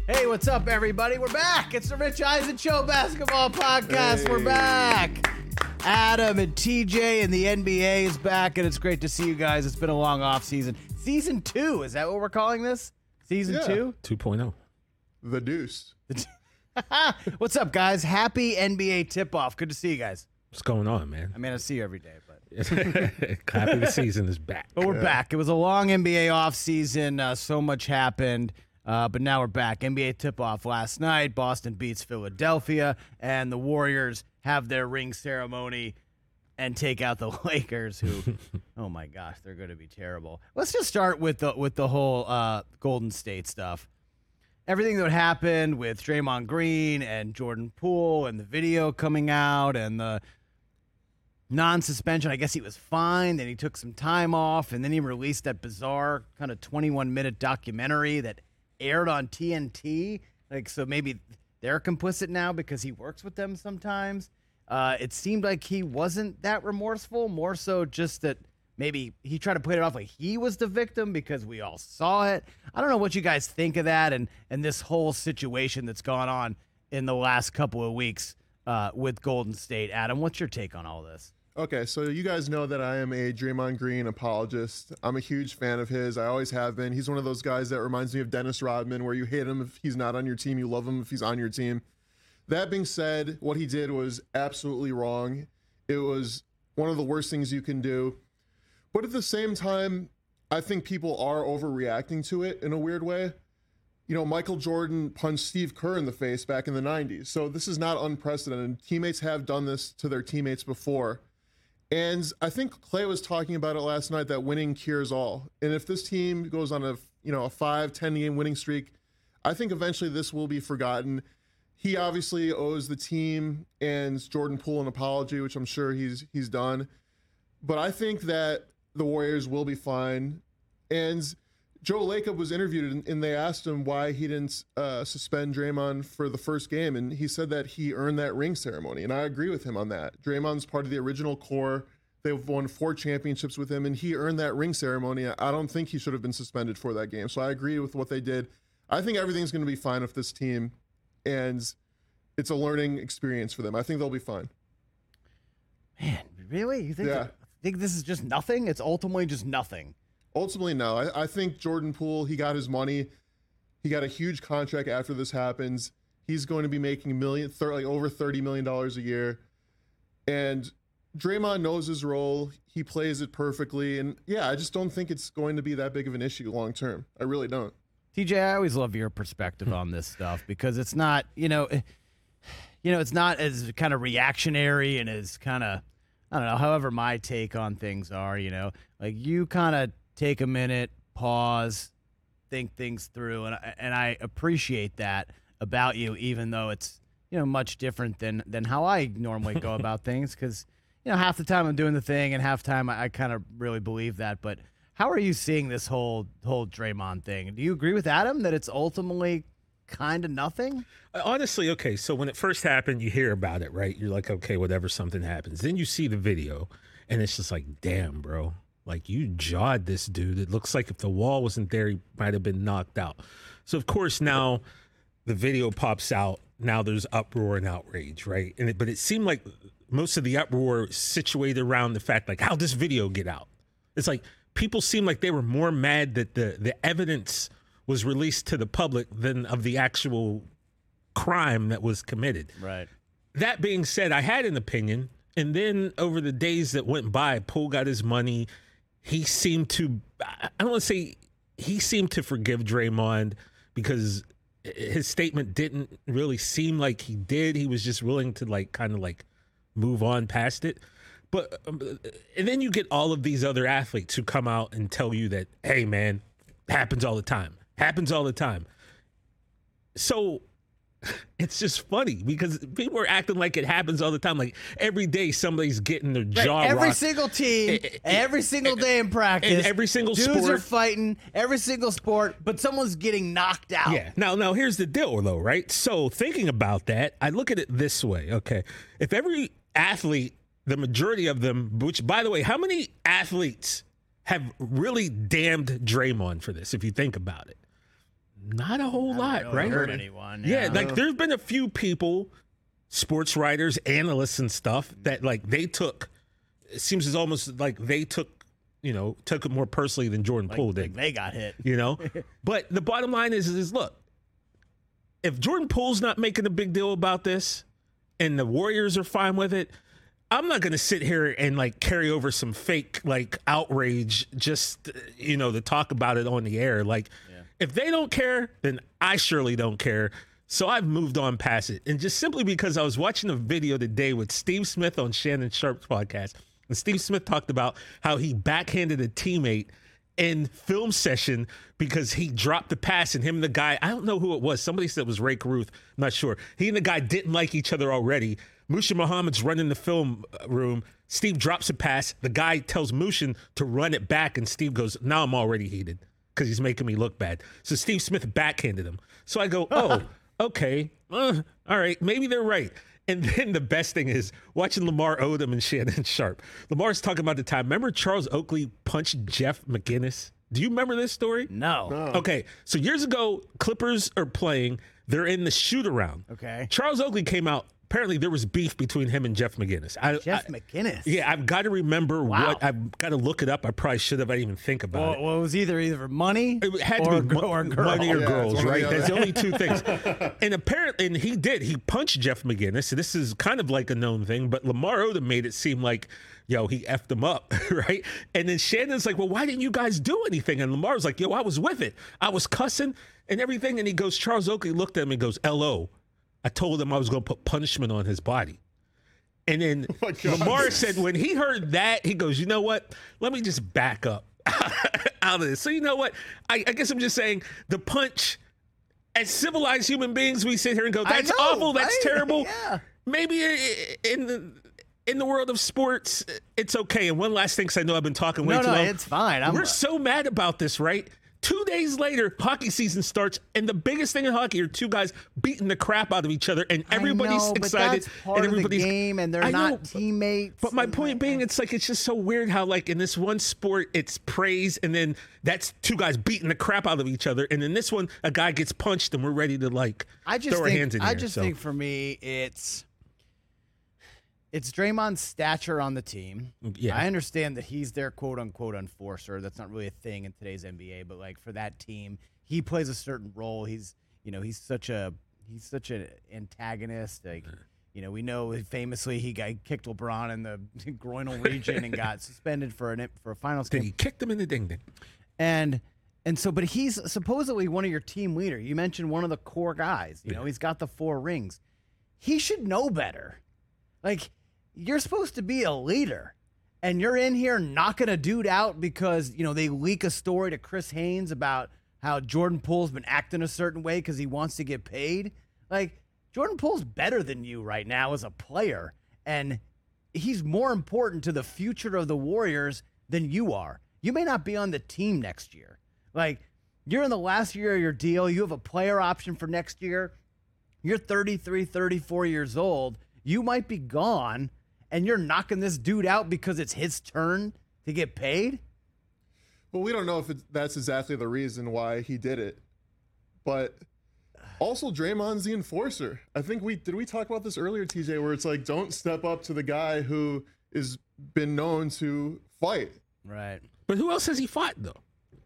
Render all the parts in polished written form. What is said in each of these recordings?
Hey, what's up, everybody? We're back. It's the Rich Eisen Show Basketball Podcast. Hey. We're back. Adam and TJ and the NBA is back, and it's great to see you guys. It's been a long off season. Season 2, is that what we're calling this? Season 2? 2.0. The Deuce. What's up, guys? Happy NBA tip-off. Good to see you guys. What's going on, man? I mean, I see you every day, but happy the season is back. But we're back. It was a long NBA offseason. So much happened. But now we're back. NBA tip-off last night. Boston beats Philadelphia, and the Warriors have their ring ceremony and take out the Lakers, who, oh my gosh, they're going to be terrible. Let's just start with the whole Golden State stuff. Everything that happened with Draymond Green and Jordan Poole and the video coming out and the non-suspension. I guess he was fine. Then he took some time off, and then he released that bizarre kind of 21-minute documentary that aired on TNT. Like, so maybe they're complicit now because he works with them sometimes. It seemed like he wasn't that remorseful, more so just that maybe he tried to play it off like he was the victim because we all saw it. I don't know what you guys think of that and this whole situation that's gone on in the last couple of weeks with Golden State. Adam, what's your take on all this? Okay, so you guys know that I am a Draymond Green apologist. I'm a huge fan of his. I always have been. He's one of those guys that reminds me of Dennis Rodman, where you hate him if he's not on your team, you love him if he's on your team. That being said, what he did was absolutely wrong. It was one of the worst things you can do. But at the same time, I think people are overreacting to it in a weird way. You know, Michael Jordan punched Steve Kerr in the face back in the 90s. So this is not unprecedented. Teammates have done this to their teammates before. And I think Clay was talking about it last night, that winning cures all. And if this team goes on a 5-10 game winning streak, I think eventually this will be forgotten. He obviously owes the team and Jordan Poole an apology, which I'm sure he's done. But I think that the Warriors will be fine. And Joe Lacob was interviewed, and they asked him why he didn't suspend Draymond for the first game, and he said that he earned that ring ceremony, and I agree with him on that. Draymond's part of the original core. They've won 4 championships with him, and he earned that ring ceremony. I don't think he should have been suspended for that game, so I agree with what they did. I think everything's going to be fine with this team, and it's a learning experience for them. I think they'll be fine. Man, really? You think this is just nothing? It's ultimately just nothing. Ultimately, no. I think Jordan Poole, he got his money. He got a huge contract after this happens. He's going to be making over $30 million a year. And Draymond knows his role. He plays it perfectly. And, yeah, I just don't think it's going to be that big of an issue long term. I really don't. TJ, I always love your perspective on this stuff because it's not, it's not as kind of reactionary and as kind of, I don't know, however my take on things are, like you kind of take a minute, pause, think things through, and I appreciate that about you, even though it's much different than how I normally go about things. Because half the time I'm doing the thing, and half the time I kind of really believe that. But how are you seeing this whole Draymond thing? Do you agree with Adam that it's ultimately kind of nothing? Honestly, okay. So when it first happened, you hear about it, right? You're like, okay, whatever, something happens. Then you see the video, and it's just like, damn, bro. Like, you jawed this dude. It looks like if the wall wasn't there, he might have been knocked out. So, of course, now the video pops out. Now there's uproar and outrage, right? But it seemed like most of the uproar situated around the fact, like, how'd this video get out? It's like people seem like they were more mad that the evidence was released to the public than of the actual crime that was committed. Right. That being said, I had an opinion. And then over the days that went by, Poole got his money. He seemed to, I don't want to say he seemed to forgive Draymond because his statement didn't really seem like he did. He was just willing to kind of move on past it. But, and then you get all of these other athletes who come out and tell you that, hey man, happens all the time. So it's just funny because people are acting like it happens all the time. Like every day somebody's getting their jaw rocked. Every single team, every single day in practice. Every single dudes sport. Dudes are fighting, every single sport, but someone's getting knocked out. Yeah. Now here's the deal though, right? So thinking about that, I look at it this way, okay? If every athlete, the majority of them, which by the way, how many athletes have really damned Draymond for this if you think about it? Not a whole lot, really right? hurt anyone. Yeah, like there's been a few people, sports writers, analysts, and stuff that like they took. It seems it's almost like they took it more personally than Jordan Poole did. Like they got hit. But the bottom line is look, if Jordan Poole's not making a big deal about this, and the Warriors are fine with it, I'm not going to sit here and like carry over some fake like outrage just to talk about it on the air. Like, if they don't care, then I surely don't care. So I've moved on past it. And just simply because I was watching a video today with Steve Smith on Shannon Sharp's podcast, and Steve Smith talked about how he backhanded a teammate in film session because he dropped the pass, and him and the guy, I don't know who it was. Somebody said it was Ray Caruth. I'm not sure. He and the guy didn't like each other already. Mushin Muhammad's running the film room. Steve drops a pass. The guy tells Mushin to run it back, and Steve goes, now I'm already heated because he's making me look bad. So Steve Smith backhanded him. So I go, oh, okay. All right. Maybe they're right. And then the best thing is watching Lamar Odom and Shannon Sharp. Lamar's talking about the time. Remember Charles Oakley punched Jeff McGinnis? Do you remember this story? No. Okay. So years ago, Clippers are playing. They're in the shoot around. Okay. Charles Oakley came out. Apparently, there was beef between him and Jeff McGinnis. Jeff McGinnis? Yeah, I've got to remember Wow. I've got to look it up. I probably should have. I didn't even think about it. Well, it was either money It had or, to be or girls. money or Yeah, girls, it's one or right? the other. That's the only two things. And apparently, and he did. He punched Jeff McGinnis. So this is kind of like a known thing, but Lamar Odom made it seem like, he effed him up, right? And then Shannon's like, well, why didn't you guys do anything? And Lamar's like, I was with it. I was cussing and everything. And he goes, Charles Oakley looked at him and goes, LO. I told him I was going to put punishment on his body. And then Lamar said when he heard that, he goes, you know what? Let me just back up out of this. So you know what? I guess I'm just saying the punch, as civilized human beings, we sit here and go, that's know, awful. That's right? terrible. Yeah. Maybe in the world of sports, it's okay. And one last thing, because I know I've been talking way too long. It's fine. We're so mad about this, right? 2 days later, hockey season starts, and the biggest thing in hockey are two guys beating the crap out of each other, and everybody's excited. But that's part and of everybody's the game, and they're I know, not teammates. But my point being, it's just so weird how like in this one sport it's praise, and then that's two guys beating the crap out of each other, and in this one a guy gets punched, and we're ready to throw our hands in the air. I just think for me it's Draymond's stature on the team. Yeah. I understand that he's their quote unquote enforcer. That's not really a thing in today's NBA, but like for that team, he plays a certain role. He's such an antagonist. Like, we know famously he kicked LeBron in the groinal region and got suspended for a finals Then game. he kicked him in the ding ding. And so, but he's supposedly one of your team leader. You mentioned one of the core guys. He's got the 4 rings. He should know better. Like, you're supposed to be a leader, and you're in here knocking a dude out because, they leak a story to Chris Haynes about how Jordan Poole's been acting a certain way because he wants to get paid. Like, Jordan Poole's better than you right now as a player, and he's more important to the future of the Warriors than you are. You may not be on the team next year. Like, you're in the last year of your deal. You have a player option for next year. You're 33, 34 years old. You might be gone, and you're knocking this dude out because it's his turn to get paid? Well, we don't know if that's exactly the reason why he did it. But also, Draymond's the enforcer. I think we talk about this earlier, TJ, where it's like, don't step up to the guy who is been known to fight. Right. But who else has he fought though?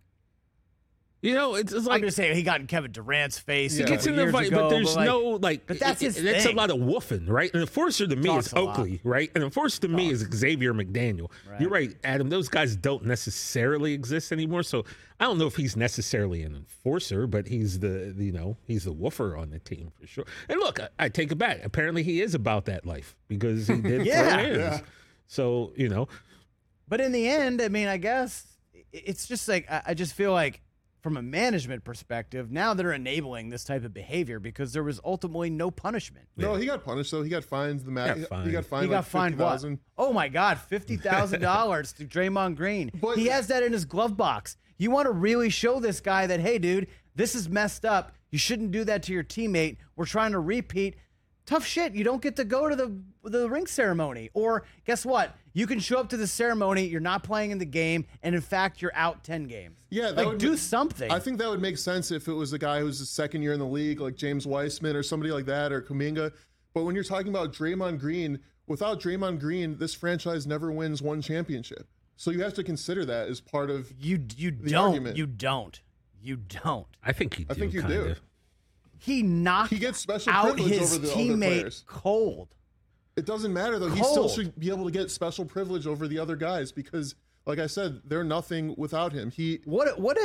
It's like I'm just saying he got in Kevin Durant's face. Yeah. a he gets in couple the years fight, ago, but there's no But that's his That's a thing. lot of woofing, right? An enforcer to me Talks is a lot. Oakley, right? An enforcer to me is Xavier McDaniel. Right. You're right, Adam. Those guys don't necessarily exist anymore. So I don't know if he's necessarily an enforcer, but he's he's the woofer on the team for sure. And look, I take it back. Apparently, he is about that life because he did Yeah. throw hands. Yeah. So But in the end, I mean, I guess it's just like I just feel like from a management perspective, now they're enabling this type of behavior because there was ultimately no punishment. No, he got punished though. He got fined the max. He got fined. He got fined what? $50,000. Oh my God, $50,000 to Draymond Green. But- He has that in his glove box. You want to really show this guy that, hey, dude, this is messed up. You shouldn't do that to your teammate. We're trying to repeat. tough shit. You don't get to go to the ring ceremony. Or guess what? You can show up to the ceremony. You're not playing in the game, and in fact, you're out 10 games. Yeah, that like would do be- something. I think that would make sense if it was a guy who's the second year in the league, like James Weissman or somebody like that, or Kuminga. But when you're talking about Draymond Green, without Draymond Green, this franchise never wins one championship. So you have to consider that as part of you the don't. argument. You don't. You don't. I think you do. I think you kinda. do. He knocked He gets special out privilege his over the other teammate players. cold. It doesn't matter though. He still Cold. should be able to get special privilege over the other guys because, like I said, they're nothing without him. What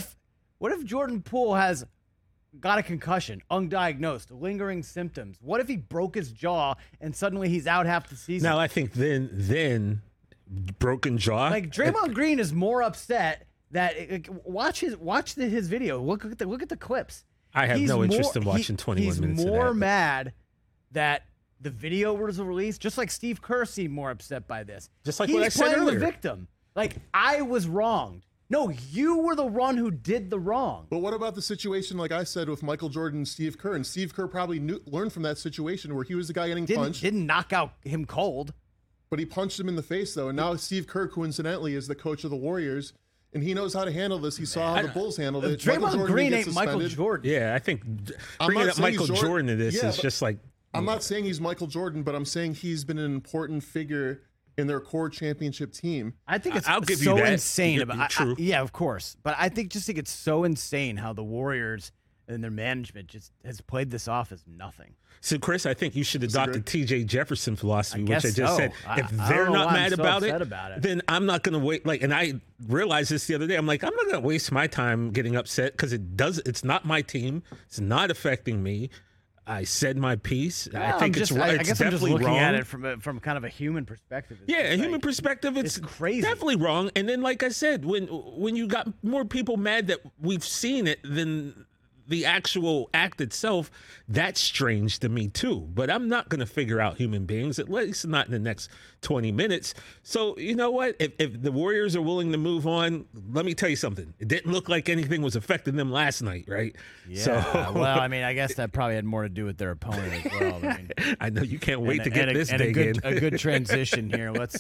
if Jordan Poole has got a concussion, undiagnosed, lingering symptoms? What if he broke his jaw and suddenly he's out half the season? Now I think then broken jaw. Like Draymond Green is more upset that watch his video. Look at the clips. I have He's no interest in more- watching 21 minutes He's of more that, but- mad that the video was released, just like Steve Kerr seemed more upset by this. Just like he's what I said playing earlier. the victim. Like I was wronged. No, you were the one who did the wrong. But what about the situation, like I said, with Michael Jordan and Steve Kerr? And Steve Kerr probably learned from that situation where he was the guy getting punched, Didn't knock out him cold. but he punched him in the face though. And now Steve Kerr, coincidentally, is the coach of the Warriors, and he knows how to handle this. He saw how the Bulls handled it. Michael Draymond Jordan Green gets ain't Michael suspended. Jordan. Yeah, I think I'm bringing not up saying Michael he's Jordan to this Yeah, is but- just like I'm not saying he's Michael Jordan, but I'm saying he's been an important figure in their core championship team. I think it's I'll give you so that. insane. You're true. Yeah, of course. But I think it's so insane how the Warriors and their management just has played this off as nothing. So, Chris, I think you should adopt the T.J. Jefferson philosophy, which I guess just so. said. I If don't they're know not why I'm mad so about upset it, about it. then I'm not going to wait. Like, and I realized this the other day. I'm like, I'm not going to waste my time getting upset because it's not my team. It's not affecting me. I said my piece. I think it's right. I It's guess I'm just definitely looking wrong. at it from kind of a human perspective. It's Yeah, just a human like- perspective, it's crazy. definitely wrong. And then, like I said, when you got more people mad that we've seen it than the actual act itself, that's strange to me too. But I'm not going to figure out human beings, at least not in the next 20 minutes. So you know what? If the Warriors are willing to move on, let me tell you something. It didn't look like anything was affecting them last night, right? Yeah. Well, I mean, I guess that probably had more to do with their opponent as well. I mean, I know you can't wait to and get a- this and dig in. a good transition here. Let's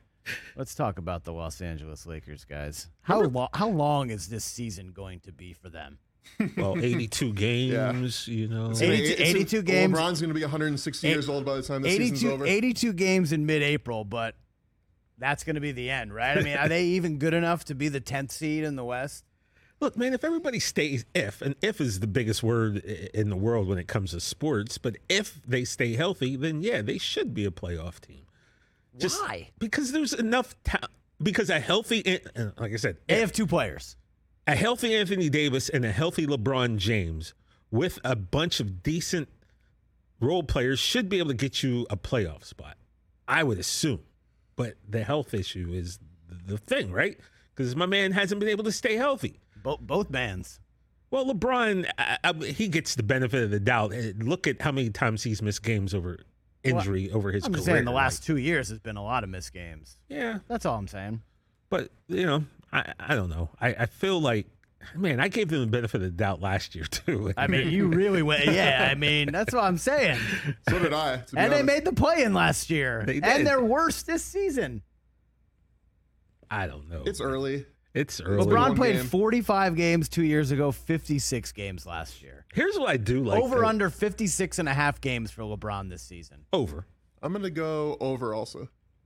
talk about the Los Angeles Lakers, guys. How long is this season going to be for them? Well, 82 games, you know. 82 games. LeBron's going to be 160 years old by the time the season's over. 82 games in mid-April, but that's going to be the end, right? I mean, are they even good enough to be the 10th seed in the West? Look, man, if everybody stays, and if is the biggest word in the world when it comes to sports, but if they stay healthy, then yeah, they should be a playoff team. Why? Because there's enough because a healthy, like I said, They have two players. a healthy Anthony Davis and a healthy LeBron James with a bunch of decent role players should be able to get you a playoff spot, I would assume. But the health issue is the thing, right? Because my man hasn't been able to stay healthy. Both bands. Well, LeBron, he gets the benefit of the doubt. Look at how many times he's missed games over injury over his I'm career. just saying the last 2 years has been a lot of missed games. Yeah, That's all I'm saying. but, you know, I don't know. I feel like, man, I gave them the benefit of the doubt last year, too. I mean, you really went. Yeah, I mean, that's what I'm saying. So did I. To be And they honest. made the play-in last year. They did. And they're worse this season. I don't know. It's early. It's early. LeBron one played game. 45 games 2 years ago, 56 games last year. Here's what I do like. Over under 56 and a half games for LeBron this season. Over. I'm going to go over also.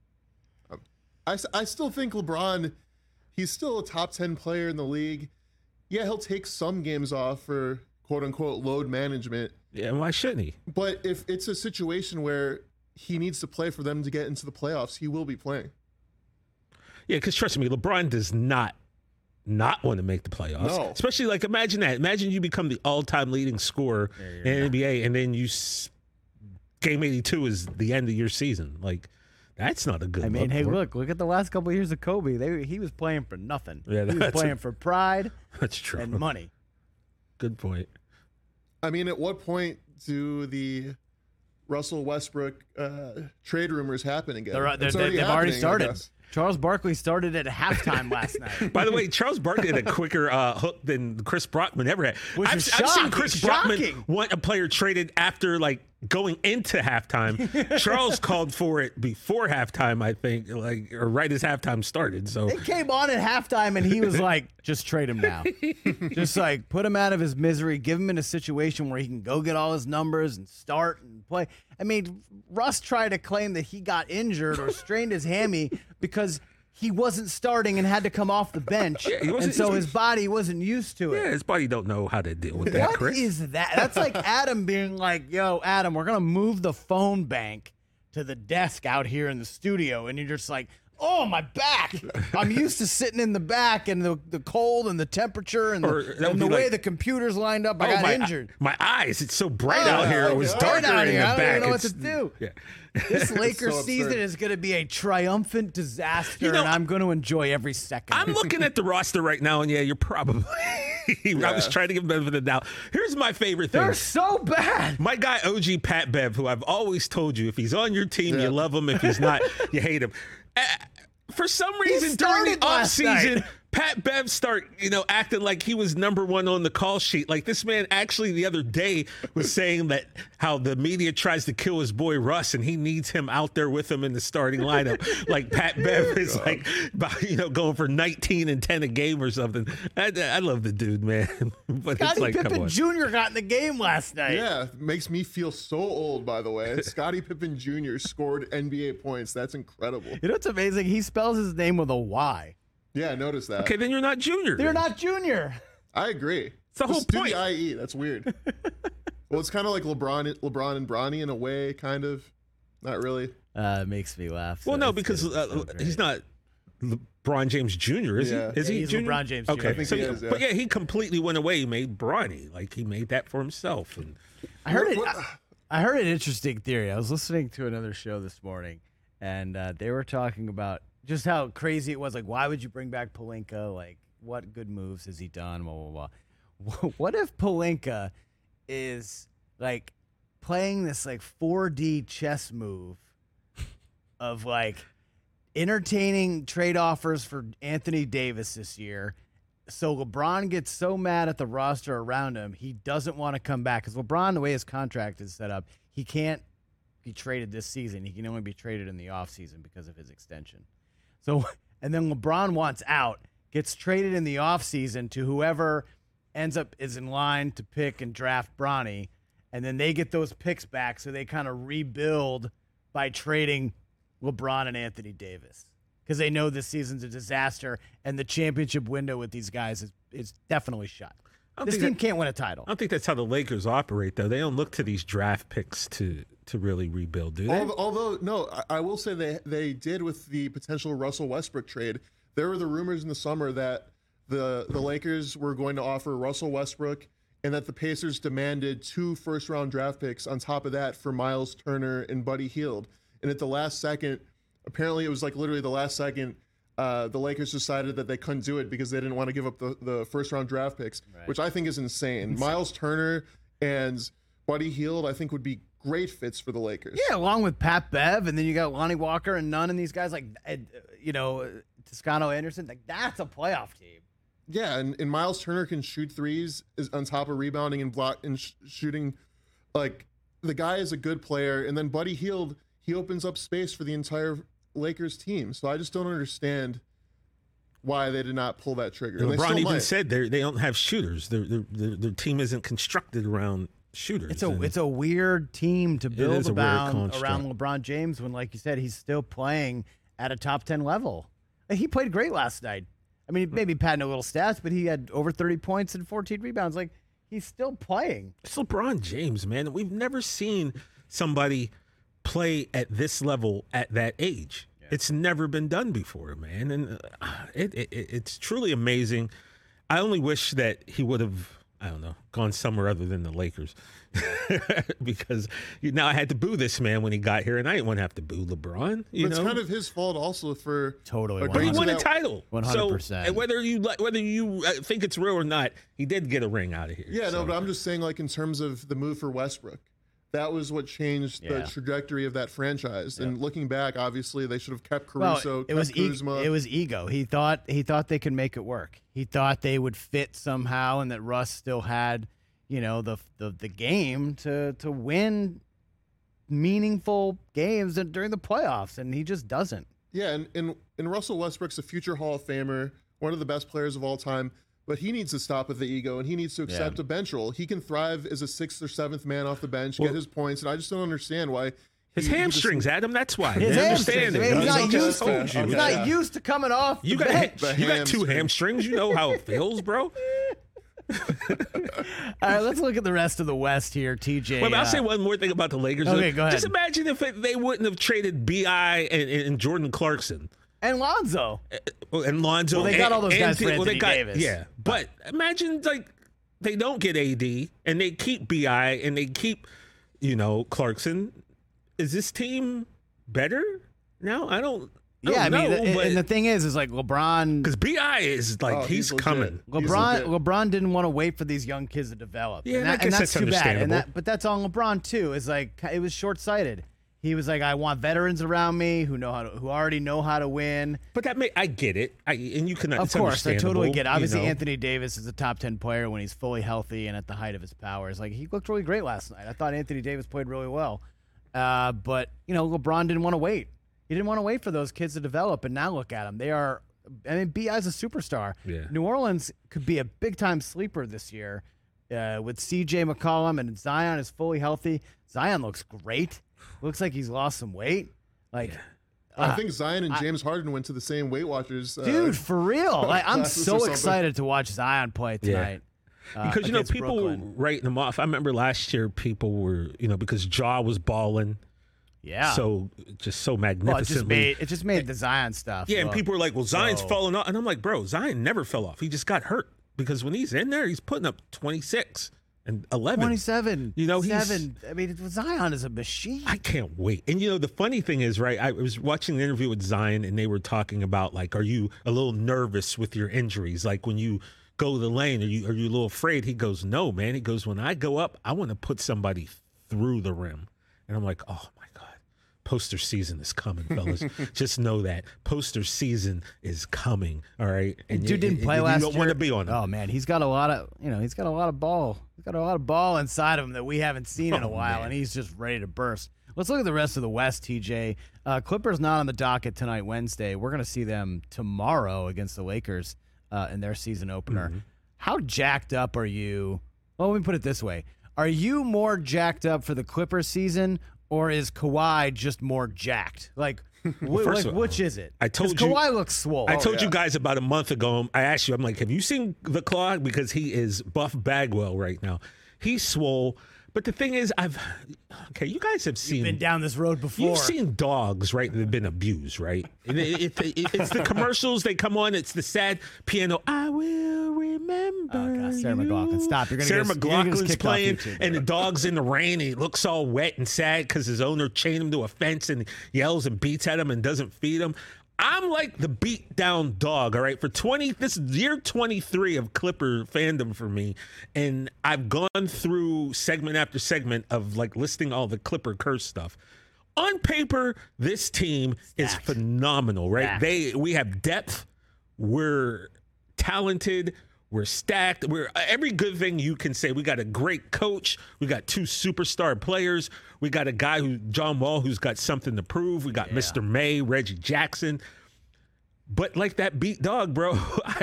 I still think LeBron, he's still a top 10 player in the league. Yeah, he'll take some games off for quote unquote load management. Yeah, why shouldn't he? But if it's a situation where he needs to play for them to get into the playoffs, he will be playing. Yeah, because trust me, LeBron does not want to make the playoffs. No. Especially, like, imagine that. Imagine you become the all-time leading scorer in the NBA, and then game 82 is the end of your season. Like, that's not a good I mean, look hey, for him. look at the last couple of years of Kobe. He was playing for nothing. Yeah, he was that's playing for pride That's true. and money. Good point. I mean, at what point do the Russell Westbrook trade rumors happen again? It's They've already happening, I started. guess. Charles Barkley started at halftime last night. By the way, Charles Barkley had a quicker hook than Chris Brockman ever had. Which I've is seen shocking, Chris shocking. Brockman want a player traded after like going into halftime. Charles called for it before halftime, I think, or right as halftime started. So it came on at halftime, and he was like, "Just trade him now. Just like put him out of his misery. Give him in a situation where he can go get all his numbers and start and play." I mean, Russ tried to claim that he got injured or strained his hammy because he wasn't starting and had to come off the bench, and so his body wasn't used to it. Yeah, his body don't know how to deal with that, What Chris. is that? That's like Adam being like, "Yo, Adam, we're going to move the phone bank to the desk out here in the studio." And you're just like, "Oh, my back. I'm used to sitting in the back and the cold and the temperature and the way the computer's lined up. I got injured. My eyes, it's so bright out here. It was darker in the back. I don't know what to do. Yeah. This Lakers season is going to be a triumphant disaster, and I'm going to enjoy every second. I'm looking at the roster right now, and you're probably. I was trying to give him benefit of the doubt. Here's my favorite thing. They're so bad. My guy, OG Pat Bev, who I've always told you, if he's on your team, you love him. If he's not, you hate him. For some reason, during the offseason, Pat Bev acting like he was number one on the call sheet. Like this man actually the other day was saying that how the media tries to kill his boy Russ and he needs him out there with him in the starting lineup. Like Pat Bev is going for 19 and 10 a game or something. I love the dude, man. But Scottie it's like, Pippen Jr. got in the game last night. Yeah, makes me feel so old, by the way. Scottie Pippen Jr. scored NBA points. That's incredible. You know what's amazing? He spells his name with a Y. Yeah, I noticed that. Okay, then you're not junior. They're not junior. I agree. It's the whole Just point. Do the IE. That's weird. Well, it's kind of like LeBron and Bronny in a way, kind of. Not really. It makes me laugh. Well, no, because he's not LeBron James Jr., is he? Is he he's junior? LeBron James Jr. Okay, I think he is, yeah. But yeah, he completely went away. He made Bronny. Like he made that for himself. And I heard an interesting theory. I was listening to another show this morning, and they were talking about just how crazy it was. Like, why would you bring back Pelinka? Like, what good moves has he done? Blah, blah, blah. What if Pelinka is, like, playing this, like, 4D chess move of, like, entertaining trade offers for Anthony Davis this year? So LeBron gets so mad at the roster around him, he doesn't want to come back. Because LeBron, the way his contract is set up, he can't be traded this season. He can only be traded in the offseason because of his extension. So, and then LeBron wants out, gets traded in the offseason to whoever is in line to pick and draft Bronny, and then they get those picks back, so they kind of rebuild by trading LeBron and Anthony Davis because they know this season's a disaster, and the championship window with these guys is definitely shut. This team can't win a title. I don't think that's how the Lakers operate, though. They don't look to these draft picks to really rebuild, do they? Although, no, I will say they did with the potential Russell Westbrook trade. There were the rumors in the summer that the Lakers were going to offer Russell Westbrook and that the Pacers demanded 2 first-round draft picks on top of that for Miles Turner and Buddy Hield. And at the last second, apparently it was like literally the last second, the Lakers decided that they couldn't do it because they didn't want to give up the first-round draft picks, which I think is insane. Miles Turner and Buddy Hield, I think, would be great fits for the Lakers. Yeah, along with Pat Bev, and then you got Lonnie Walker and Nunn and these guys like, Toscano Anderson. Like, that's a playoff team. Yeah, and Miles Turner can shoot threes is on top of rebounding and block and shooting. Like, the guy is a good player. And then Buddy Hield, he opens up space for the entire Lakers team. So I just don't understand why they did not pull that trigger. And LeBron even said they don't have shooters. Their team isn't constructed around shooters. It's a weird team to build around construct. LeBron James when, like you said, he's still playing at a top 10 level. He played great last night. I mean, maybe padding a little stats, but he had over 30 points and 14 rebounds. Like, he's still playing. It's LeBron James, man. We've never seen somebody play at this level at that age. Yeah. It's never been done before, man. And it's truly amazing. I only wish that he would have, I don't know, gone somewhere other than the Lakers. Because now I had to boo this man when he got here, and I didn't want to have to boo LeBron. It's kind of his fault also for totally. But he won a title, 100%. So whether you think it's real or not, he did get a ring out of here. Yeah, no, but I'm just saying, like in terms of the move for Westbrook, that was what changed the trajectory of that franchise. And looking back, obviously they should have kept Caruso. It was Kuzma. It was ego. He thought they could make it work. He thought they would fit somehow, and that Russ still had, the game to win meaningful games during the playoffs, and he just doesn't. Yeah, and Russell Westbrook's a future Hall of Famer, one of the best players of all time, but he needs to stop with the ego, and he needs to accept a bench role. He can thrive as a 6th or 7th man off the bench, get his points, and I just don't understand why. His hamstrings, Adam. That's why. His hamstrings. He's not used to coming off the bench. You got 2 hamstrings. You know how it feels, bro. All right, let's look at the rest of the West here, TJ. Well, I'll say one more thing about the Lakers. Okay, go ahead. Just imagine if they wouldn't have traded B.I. and Jordan Clarkson. And Lonzo. And Lonzo. Well, they got all those guys for Anthony Davis. Yeah, but imagine, like, they don't get AD, and they keep B.I., and they keep, Clarkson. Is this team better now? I don't know. And the thing is like LeBron, because B.I. is like he's coming. LeBron didn't want to wait for these young kids to develop. Yeah, and that's too bad. But that's on LeBron too. Is like it was short sighted. He was like, I want veterans around me who already know how to win. But I get it. And you can. Of course, I totally get it. Obviously, Anthony Davis is a top 10 player when he's fully healthy and at the height of his powers. Like he looked really great last night. I thought Anthony Davis played really well. But LeBron didn't want to wait. He didn't want to wait for those kids to develop, and now look at them. They are. B.I.'s a superstar. Yeah. New Orleans could be a big time sleeper this year, with C.J. McCollum and Zion is fully healthy. Zion looks great. Looks like he's lost some weight. I think Zion and James Harden went to the same Weight Watchers. Dude, for real. I'm so excited to watch Zion play tonight. Because people were writing him off. I remember last year people were, because Ja was balling. Yeah. So magnificently. It just made the Zion stuff. Yeah, and people were like, well, Zion's falling off. And I'm like, bro, Zion never fell off. He just got hurt. Because when he's in there, he's putting up 26 and 11. 27. 7. Zion is a machine. I can't wait. And, the funny thing is, right, I was watching an interview with Zion, and they were talking about, like, are you a little nervous with your injuries? Like, when you go to the lane, are you a little afraid? He goes, no, man. He goes, when I go up, I want to put somebody through the rim. And I'm like, oh, my God. Poster season is coming, fellas. Just know that poster season is coming. All right, and dude didn't play last year. You don't want to be on him. Oh man, he's got a lot of ball. He's got a lot of ball inside of him that we haven't seen in a while, and he's just ready to burst. Let's look at the rest of the West, TJ. Clippers not on the docket tonight, Wednesday. We're going to see them tomorrow against the Lakers in their season opener. Mm-hmm. How jacked up are you? Well, let me put it this way: are you more jacked up for the Clippers season? Or is Kawhi just more jacked? Like, which is it? I told you. Kawhi looks swole. I told you guys about a month ago. I asked you, I'm like, have you seen the claw? Because he is Buff Bagwell right now. He's swole. But the thing is, you guys have seen. You've been down this road before. You've seen dogs, right, that have been abused, right? It's the commercials. They come on. It's the sad piano. I will remember. Oh, God, Sarah McLachlan. Stop. You're Sarah McLachlan's playing, and the dog's in the rain, and he looks all wet and sad because his owner chained him to a fence and yells and beats at him and doesn't feed him. I'm like the beat down dog, all right? This is year 23 of Clipper fandom for me, and I've gone through segment after segment of like listing all the Clipper curse stuff. On paper, this team is phenomenal, right? We have depth, we're talented, we're stacked, we're every good thing you can say. We got a great coach, we got 2 superstar players, we got a guy John Wall, who's got something to prove. We got Mr. May, Reggie Jackson. But like that beat dog, bro,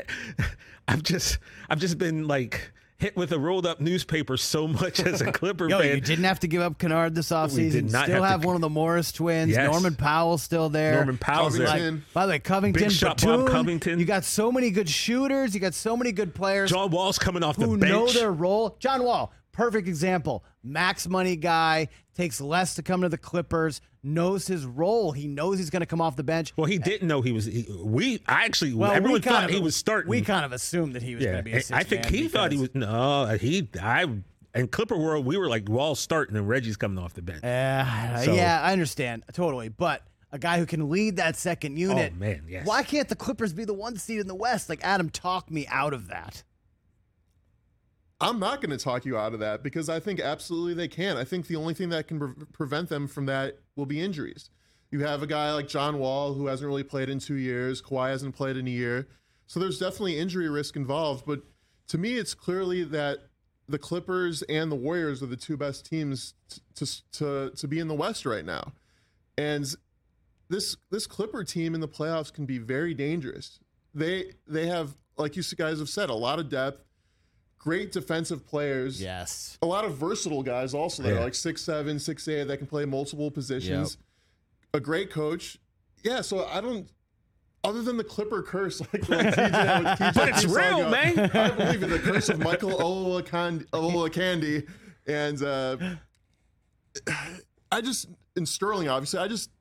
I've just been like hit with a rolled up newspaper so much as a Clipper fan. You didn't have to give up Kennard this offseason. Still have one of the Morris twins. Yes. Norman Powell's still there. Norman Powell's there. By the way, Covington, Big shot Bob Covington. You got so many good shooters. You got so many good players. John Wall's coming off the bench. Who know their role. John Wall, perfect example. Max money guy, takes less to come to the Clippers, knows his role. He knows he's going to come off the bench. Well, he didn't know he was. Everyone thought he was starting. We kind of assumed that he was going to be a sixth man. I think he thought he was. No, in Clipper world, we were like, Wall's starting and Reggie's coming off the bench. Yeah, I understand. Totally. But a guy who can lead that second unit. Oh, man, yes. Why can't the Clippers be the 1 seed in the West? Like, Adam, talk me out of that. I'm not going to talk you out of that because I think absolutely they can. I think the only thing that can prevent them from that will be injuries. You have a guy like John Wall who hasn't really played in 2 years. Kawhi hasn't played in a year. So there's definitely injury risk involved. But to me, it's clearly that the Clippers and the Warriors are the two best teams to be in the West right now. And this Clipper team in the playoffs can be very dangerous. They have, like you guys have said, a lot of depth, great defensive players. Yes. A lot of versatile guys also that are like 6'7", 6'8", that can play multiple positions. A great coach. Yeah, so I don't, other than the Clipper curse, like TJ, But it's real, man. I believe in the curse of Michael Olowokandi. And in Sterling, obviously,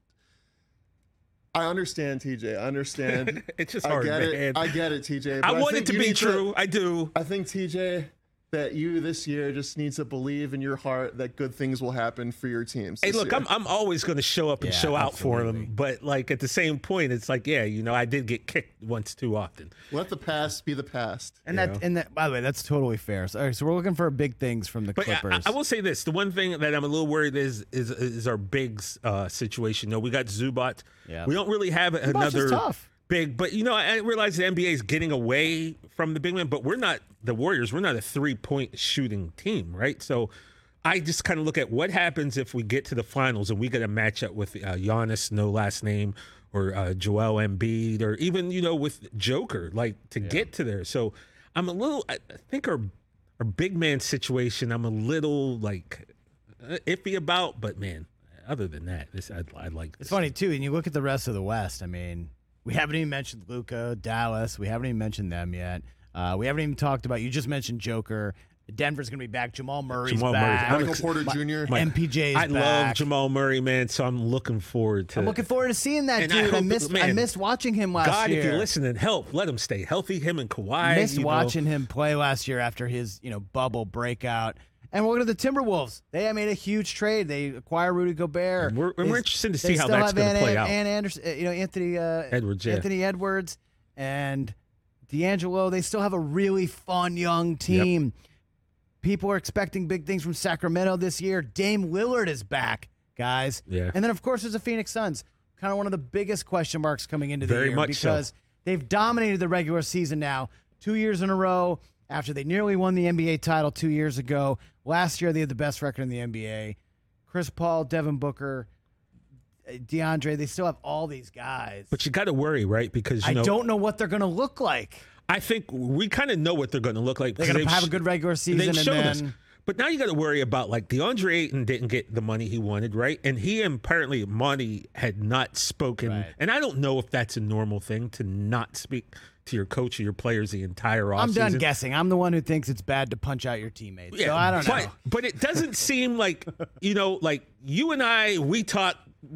I understand, TJ. I understand. It's just hard, man. I get it, TJ. I but want it to be true. I do. I think, TJ, that you this year just need to believe in your heart that good things will happen for your teams. Hey, look, year. I'm always going to show up and show out for absolutely. them. But, like, at the same point, it's like, yeah, you know, I did get kicked once too often. Let the past be the past. And that, by the way, that's totally fair. So, all right, so we're looking for big things from the But Clippers. I will say this: the one thing that I'm a little worried is our bigs situation. You know, we got Zubac. Yeah. We don't really have Zubac's another is tough. big. But you know, I realize the NBA is getting away from the big man. But we're not the Warriors. We're not a 3-point shooting team, right? So I just kind of look at what happens if we get to the finals and we get a matchup with Giannis, no last name, or Joel Embiid, or even, you know, with Joker, like to get to there. So I'm a little, I think our big man situation, I'm a little like iffy about, but man, other than that, I like this. It's funny too, and you look at the rest of the West. I mean, we haven't even mentioned Luka, Dallas. We haven't even mentioned them yet. We haven't even talked about. You just mentioned Joker. Denver's going to be back. Jamal Murray's back. Michael Porter Jr. MPJ's I back. love Jamal Murray, man, so I'm looking forward to. I'm looking forward to seeing that And dude. I I hope- missed watching him last God, year. if you're listening, help. Let him stay healthy. Him and Kawhi. Missed you know. watching him play last year after his bubble breakout. And we're going to the Timberwolves. They made a huge trade. They acquire Rudy Gobert. And we're interested to They see how still that's have going to play out. And Anderson, Anthony Edwards, yeah. Anthony Edwards, and D'Angelo. They still have a really fun young team. People are expecting big things from Sacramento this year. Dame Lillard is back, guys. Yeah. And then, of course, there's the Phoenix Suns. Kind of one of the biggest question marks coming into the Very year much so. because they've dominated the regular season now 2 years in a row after they nearly won the NBA title 2 years ago. Last year, they had the best record in the NBA. Chris Paul, Devin Booker, DeAndre, they still have all these guys. But you got to worry, right? Because I don't know what they're going to look like. I think we kind of know what they're going to look like. They're because going to have a they've good regular season. They've and shown then, us. But now you got to worry about, like, DeAndre Ayton didn't get the money he wanted, right? And he and apparently Monty had not spoken. Right. And I don't know if that's a normal thing to not speak to your coach or your players the entire offseason. I'm done guessing. I'm the one who thinks it's bad to punch out your teammates. So I don't know. But it doesn't seem like, like you and I, we talk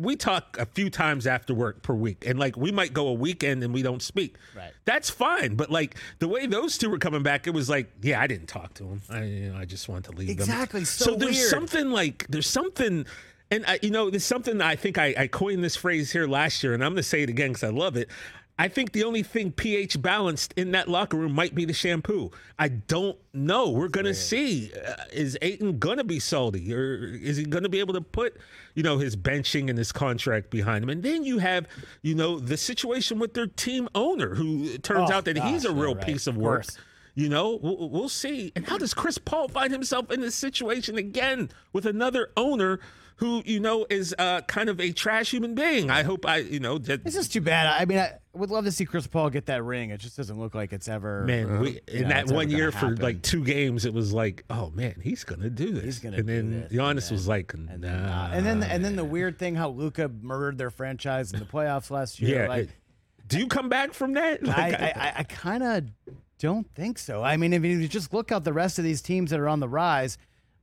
a few times after work per week. And like we might go a weekend and we don't speak. Right. That's fine. But like the way those two were coming back, it was like, yeah, I didn't talk to him. I just wanted to leave them. Exactly. So there's weird. there's something. And there's something I think I coined this phrase here last year, and I'm going to say it again because I love it. I think the only thing pH balanced in that locker room might be the shampoo. I don't know. We're going to see. Is Ayton going to be salty, or is he going to be able to put, his benching and his contract behind him? And then you have, the situation with their team owner, who it turns out that he's a real piece of work. We'll see. And how does Chris Paul find himself in this situation again with another owner who, is kind of a trash human being? I hope This is too bad. I mean, I would love to see Chris Paul get that ring. It just doesn't look like it's ever. Man, in that it's one ever year gonna for happen. like 2 games, it was like, oh man, he's gonna do this. He's gonna and do then this, Giannis was like, nah. And then the weird thing how Luka murdered their franchise in the playoffs last year. Yeah. Do you come back from that? I kind of don't think so. I mean, if you just look out the rest of these teams that are on the rise,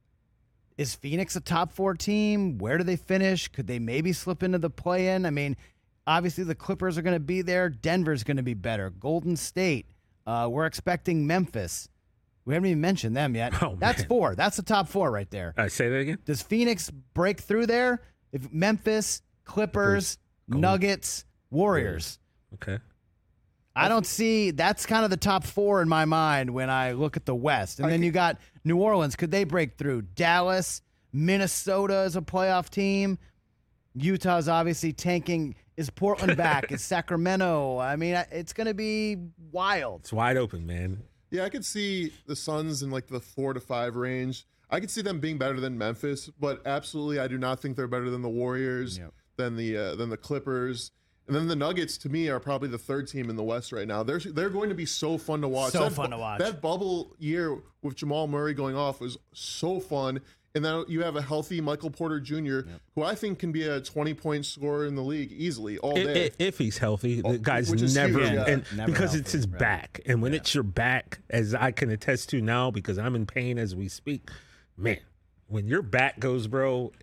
is Phoenix a top 4 team? Where do they finish? Could they maybe slip into the play-in? I mean, obviously the Clippers are going to be there. Denver's going to be better. Golden State. We're expecting Memphis. We haven't even mentioned them yet. Oh, That's man. 4. That's the top 4 right there. Say that again. Does Phoenix break through there? If Memphis, Clippers, Nuggets, Warriors. Okay. I don't see. That's kind of the top 4 in my mind when I look at the West. And then you got New Orleans. Could they break through? Dallas, Minnesota is a playoff team. Utah's obviously tanking. Is Portland back? Is Sacramento? I mean, it's going to be wild. It's wide open, man. Yeah, I could see the Suns in like the 4 to 5 range. I could see them being better than Memphis, but absolutely, I do not think they're better than the Warriors, than the Clippers, and then the Nuggets. To me, are probably the third team in the West right now. They're going to be so fun to watch. Fun to watch. That bubble year with Jamal Murray going off was so fun. And then you have a healthy Michael Porter Jr., who I think can be a 20-point scorer in the league easily all day. If he's healthy, the guy's which is never, huge, yeah. and Never because healthy, it's his right. back, and when it's your back, as I can attest to now, because I'm in pain as we speak, man, when your back goes, bro,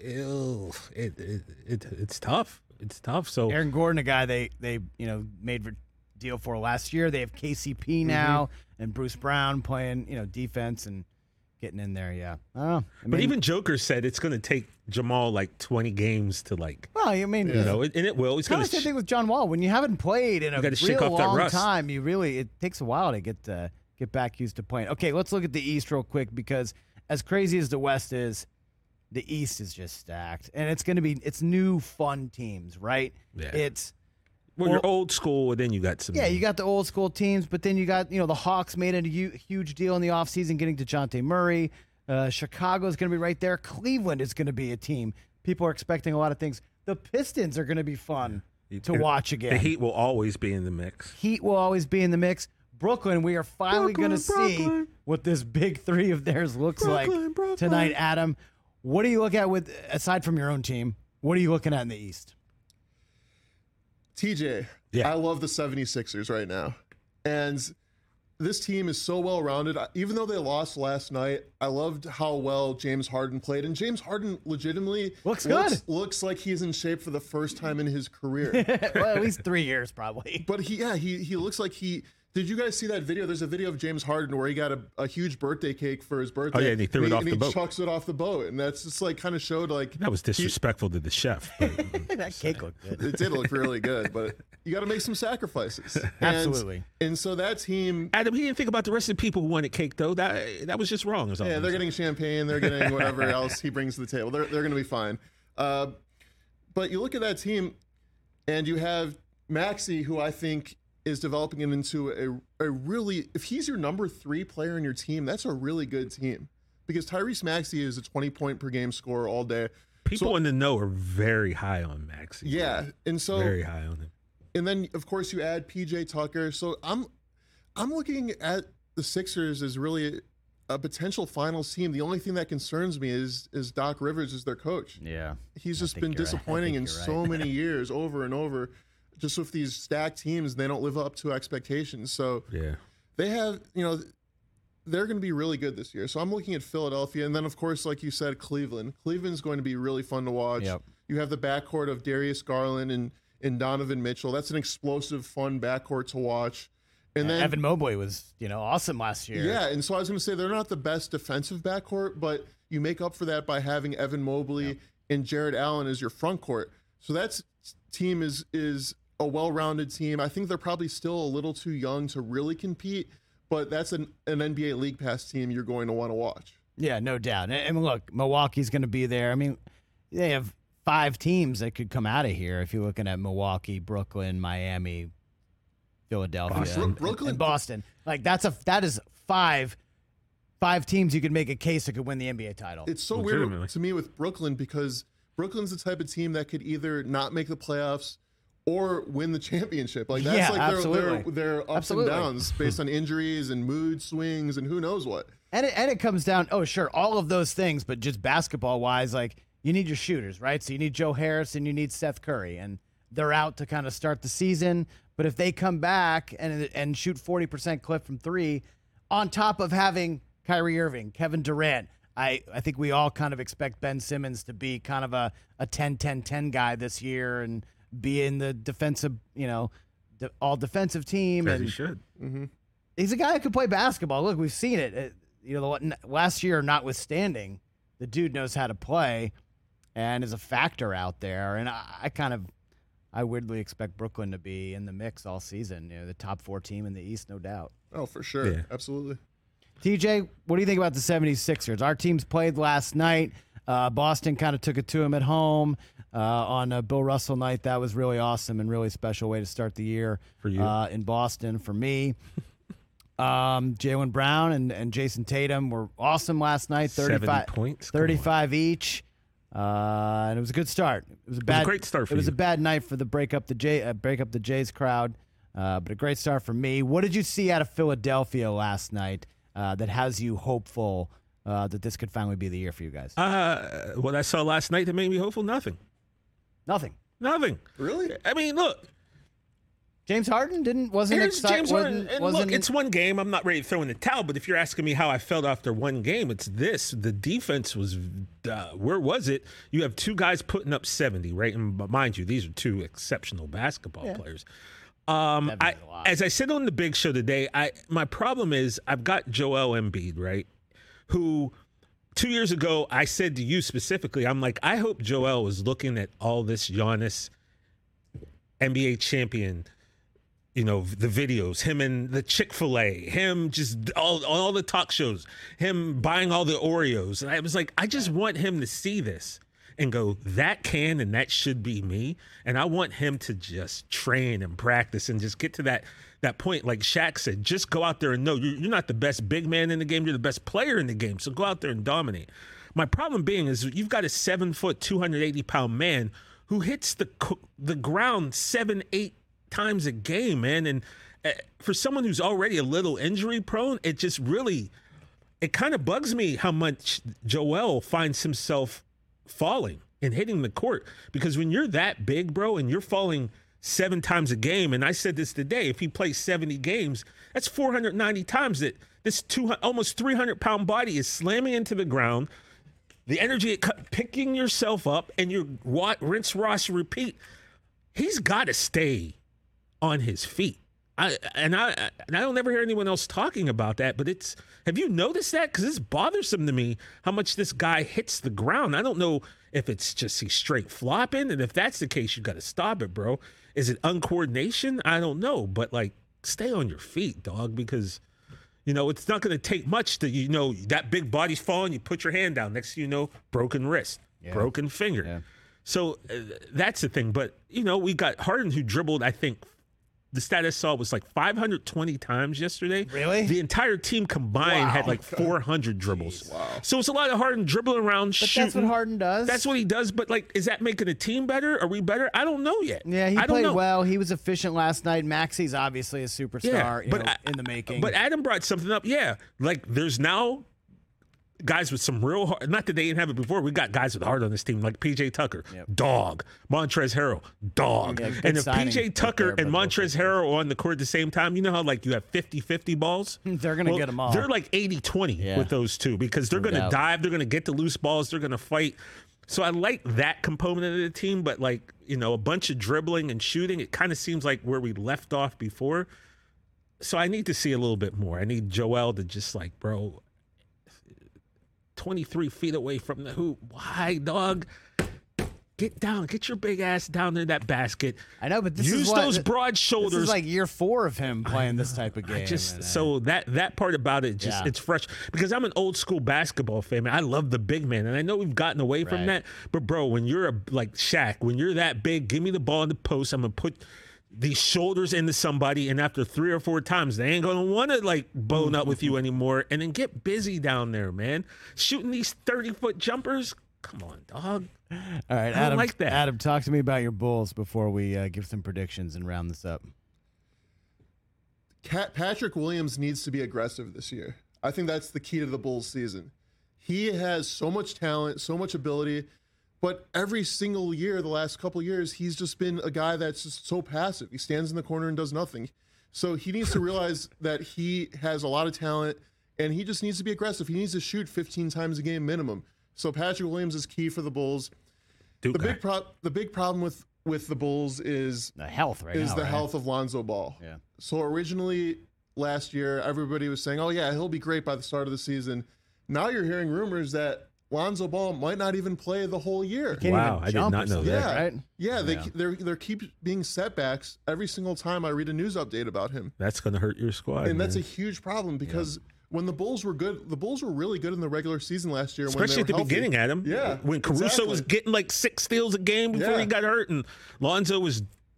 it's tough. It's tough. So Aaron Gordon, a guy they made a deal for last year. They have KCP now and Bruce Brown playing defense and getting in there. Yeah, I don't know. But even Joker said it's going to take Jamal like 20 games to like. Well, I mean, And it will. He's kind going of the same thing with John Wall. When you haven't played in a gotta shake real off that long rust. time, it takes a while to get back used to playing. Okay, let's look at the East real quick because as crazy as the West is, the East is just stacked, and it's new fun teams, right? Yeah. Well, you're old school, and then you got some. Yeah, you got the old school teams, but then you got the Hawks made a huge deal in the offseason getting DeJounte Murray. Chicago's going to be right there. Cleveland is going to be a team. People are expecting a lot of things. The Pistons are going to be fun to watch again. The Heat will always be in the mix. Heat will always be in the mix. Brooklyn, we are finally going to see what this big three of theirs looks like tonight, Adam. What do you look at aside from your own team, what are you looking at in the East? TJ, I love the 76ers right now. And this team is so well-rounded. Even though they lost last night, I loved how well James Harden played. And James Harden legitimately looks like he's in shape for the first time in his career. Well, at least 3 years probably. But he looks like he... Did you guys see that video? There's a video of James Harden where he got a huge birthday cake for his birthday. Oh, yeah, and he threw it off the boat. He chucks it off the boat. And that's just like kind of showed like... That was disrespectful to the chef. But That cake looked good. It did look really good, but you got to make some sacrifices. Absolutely. And so that team... Adam, he didn't think about the rest of the people who wanted cake, though. That was just wrong. Yeah, they're getting champagne. They're getting whatever else he brings to the table. They're going to be fine. But you look at that team, and you have Maxey, who I think is developing him into a really... If he's your number 3 player in your team, that's a really good team. Because Tyrese Maxey is a 20-point-per-game scorer all day. People in the know are very high on Maxey. Yeah, and so... Very high on him. And then, of course, you add PJ Tucker. So I'm looking at the Sixers as really a potential finals team. The only thing that concerns me is Doc Rivers as their coach. Yeah. He's just been disappointing in so many years, over and over, just with these stacked teams. They don't live up to expectations. So they have, they're going to be really good this year. So I'm looking at Philadelphia. And then, of course, like you said, Cleveland. Cleveland's going to be really fun to watch. Yep. You have the backcourt of Darius Garland and Donovan Mitchell. That's an explosive, fun backcourt to watch. And then Evan Mobley was, awesome last year. Yeah, and so I was going to say they're not the best defensive backcourt, but you make up for that by having Evan Mobley and Jared Allen as your front court. So that team is a well-rounded team. I think they're probably still a little too young to really compete, but that's an NBA League Pass team you're going to want to watch. Yeah, no doubt. And look, Milwaukee's going to be there. I mean, they have 5 teams that could come out of here if you're looking at Milwaukee, Brooklyn, Miami, Philadelphia, and Boston. Like that is 5 teams you could make a case that could win the NBA title. It's so weird to me with Brooklyn because Brooklyn's the type of team that could either not make the playoffs or win the championship. Like that's their ups and downs based on injuries and mood swings and who knows what. And it comes down, all of those things, but just basketball wise, like you need your shooters, right? So you need Joe Harris and you need Seth Curry, and they're out to kind of start the season. But if they come back and shoot 40% clip from 3, on top of having Kyrie Irving, Kevin Durant, I think we all kind of expect Ben Simmons to be kind of a 10-10-10 guy this year and be in the defensive, all defensive team. As and he should. Mm-hmm. He's a guy who could play basketball. Look, we've seen it. Last year notwithstanding, the dude knows how to play and is a factor out there. And I weirdly expect Brooklyn to be in the mix all season. The top 4 team in the East, no doubt. Oh, for sure. Yeah. Absolutely. TJ, what do you think about the 76ers? Our teams played last night. Boston kind of took it to him at home on a Bill Russell night. That was really awesome and really special way to start the year for you in Boston for me. Jaylen Brown and Jason Tatum were awesome last night. 70 points. 35 each. And it was a good start. It was a great start for It was you. a bad night for the break up the Jays crowd, but a great start for me. What did you see out of Philadelphia last night that has you hopeful that this could finally be the year for you guys? What I saw last night that made me hopeful, nothing. Nothing. Really? I mean, look. James Harden wasn't Here's excited. James Harden. And look, it's one game. I'm not ready to throw in the towel, but if you're asking me how I felt after one game, it's this. The defense was, where was it? You have two guys putting up 70, right? And mind you, these are two exceptional basketball players. As I said on the Big Show today, my problem is I've got Joel Embiid, right? Who 2 years ago I said to you specifically, I'm like, I hope Joel was looking at all this Giannis NBA champion, you know, the videos, him and the Chick-fil-A, him just all the talk shows, him buying all the Oreos. And I was like, I just want him to see this and go, that can and that should be me. And I want him to just train and practice and just get to that point. Like Shaq said, just go out there and know you're not the best big man in the game. You're the best player in the game. So go out there and dominate. My problem being is you've got a 7 foot, 280-pound man who hits the ground 7-8 times a game, man. And for someone who's already a little injury prone, it just really, it kind of bugs me how much Joel finds himself falling and hitting the court. Because when you're that big, bro, and you're falling 7 times a game, and I said this today, if he plays 70 games, that's 490 times that this almost 300-pound body is slamming into the ground. The energy, picking yourself up, and you're rinse, wash, repeat. He's got to stay on his feet. I don't ever hear anyone else talking about that, but have you noticed that? Because it's bothersome to me how much this guy hits the ground. I don't know if it's just he's straight flopping, and if that's the case, you got to stop it, bro. Is it uncoordination? I don't know, but like, stay on your feet, dog, because you know it's not going to take much to, you know, that big body's falling, you put your hand down, next thing you know, broken wrist, broken finger. Yeah. So that's the thing. But you know, we got Harden who dribbled, I think the stat I saw was like 520 times yesterday. Really? The entire team combined had like 400 dribbles. Jeez, wow. So it's a lot of Harden dribbling around, shooting. That's what Harden does. That's what he does. But like, is that making a team better? Are we better? I don't know yet. Yeah, he played well. He was efficient last night. Maxi's obviously a superstar in the making. But Adam brought something up. Yeah, like there's now guys with some real heart. Not that they didn't have it before. We got guys with heart on this team, like PJ Tucker, dog. Montrezl Harrell, dog. And if PJ Tucker and Montrezl Harrell are on the court at the same time, you know how like you have 50-50 balls? They're going to get them all. They're like 80-20 with those two because they're going to dive. They're going to get the loose balls. They're going to fight. So I like that component of the team, but like, you know, a bunch of dribbling and shooting, it kind of seems like where we left off before. So I need to see a little bit more. I need Joel to just like, bro, 23 feet away from the hoop. Why, dog? Get down. Get your big ass down in that basket. I know, but use those broad shoulders. This is like year 4 of him playing this type of game. So that part about it, it's fresh. Because I'm an old school basketball fan, man. I love the big man. And I know we've gotten away from that. But, bro, when you're like Shaq, when you're that big, give me the ball in the post. I'm going to put these shoulders into somebody, and after 3 or 4 times, they ain't gonna want to like bone up with you anymore. And then get busy down there, man. Shooting these 30-foot jumpers. Come on, dog. All right, I Adam. don't like that. Adam, talk to me about your Bulls before we give some predictions and round this up. Patrick Williams needs to be aggressive this year. I think that's the key to the Bulls season. He has so much talent, so much ability. But every single year, the last couple of years, he's just been a guy that's just so passive. He stands in the corner and does nothing. So he needs to realize that he has a lot of talent, and he just needs to be aggressive. He needs to shoot 15 times a game minimum. So Patrick Williams is key for the Bulls. The big problem with the Bulls is the health health of Lonzo Ball. Yeah. So originally last year, everybody was saying, "Oh yeah, he'll be great by the start of the season." Now you're hearing rumors that Lonzo Ball might not even play the whole year. Wow, I did not know that. Right? Yeah, there keep being setbacks every single time I read a news update about him. That's going to hurt your squad, and that's a huge problem because when the Bulls were good, the Bulls were really good in the regular season last year. Especially when they were at the beginning, Adam. Yeah, when Caruso was getting like 6 steals a game before he got hurt, and Lonzo was